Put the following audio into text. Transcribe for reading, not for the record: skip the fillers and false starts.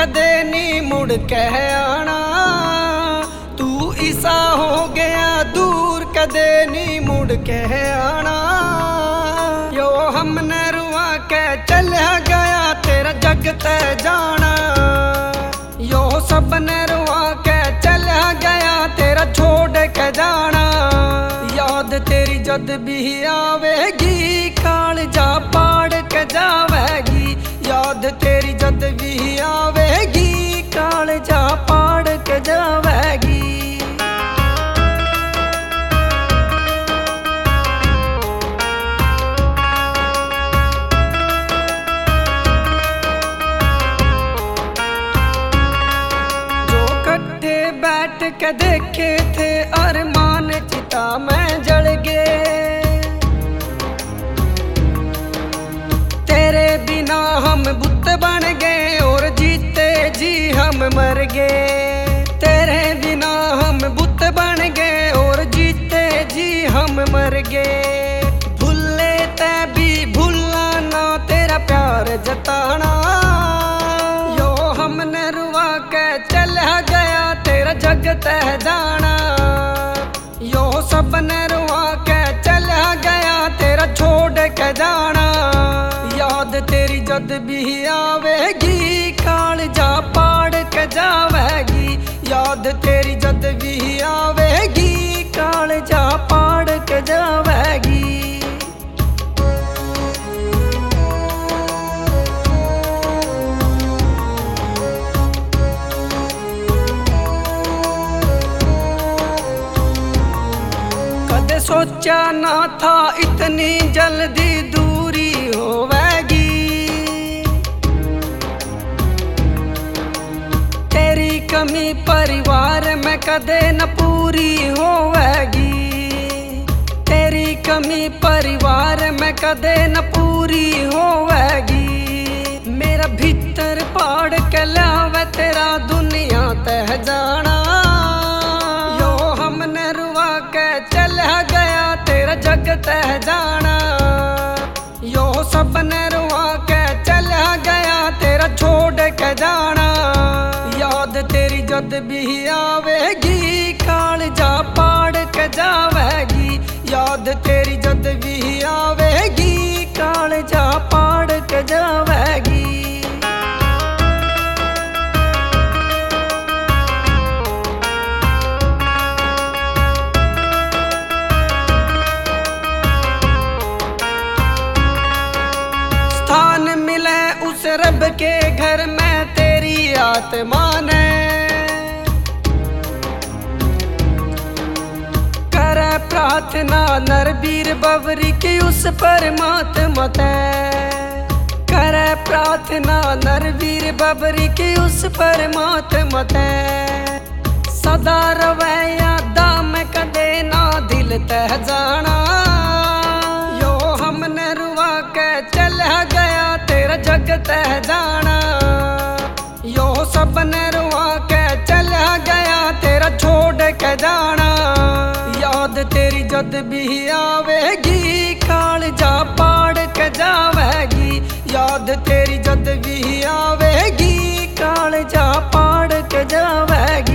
कदे नी मुड़ के आना। तू ऐसा हो गया दूर कदे नी मुड़ के आना। यो हमने रुआ के चला गया तेरा जग ते जाना। यो सबने रुआ के चला गया तेरा छोड़ के जाना। याद तेरी जद भी आवेगी कालजा पाड़ के जावेगी। याद तेरी जद भी आवेगी कालजा पाड़ के जावेगी। जो कट्ठे बैठ के देखे थे अरमान चिता में जल गए। तेरे बिना हम बुत बन गए और जीते जी हम मर गए। तेरे बिना हम बुत बन गए और जीते जी हम मर गए। भूले ते भी भूलना ना तेरा प्यार जताना। यो हमने रुआ के चला गया तेरा जग ते जाना। यो सबने रुआ के चला गया तेरा छोड़ के जाना। याद तेरी जद भी आवेगी कालजा पाड़ के जावेगी। याद तेरी जद भी आवेगी कालजा पाड़ के जावेगी। कदे सोचा ना था इतनी जल्दी दूरी होवेगी। तेरी कमी परिवार में कदे न पूरी होवेगी। तेरी कमी परिवार में कदे न पूरी होवेगी। मेरा भीतर पाड़ के लावे तेरा दुनिया तह जाना। यो हमने रुआ के चला गया तेरा जग तह जाना। यो सबने रुआ के चला गया तेरा छोड़ के जाना। याद तेरी जद भी आवेगी कालजा पाड़ के जावेगी। याद तेरी जद भी आवेगी कालजा पाड़ के जावेगी। स्थान मिले उस रब के घर में तेरी आत्मा ने। करे प्रार्थना नरबीर बवरी की उस परमात्मा ते। करे प्रार्थना नरबीर बवरी की उस परमात्मा ते। सदा रवे यादा में कदे ना दिल तह जाना। यो हमने रुआ के चला गया तेरा जग तह जाना। यो सबने रुआ के चला गया तेरा छोड़ के जाना। याद तेरी जद भी आवेगी कालजा पाड़ के जावेगी। याद तेरी जद भी आवेगी कालजा पाड़ के जावेगी।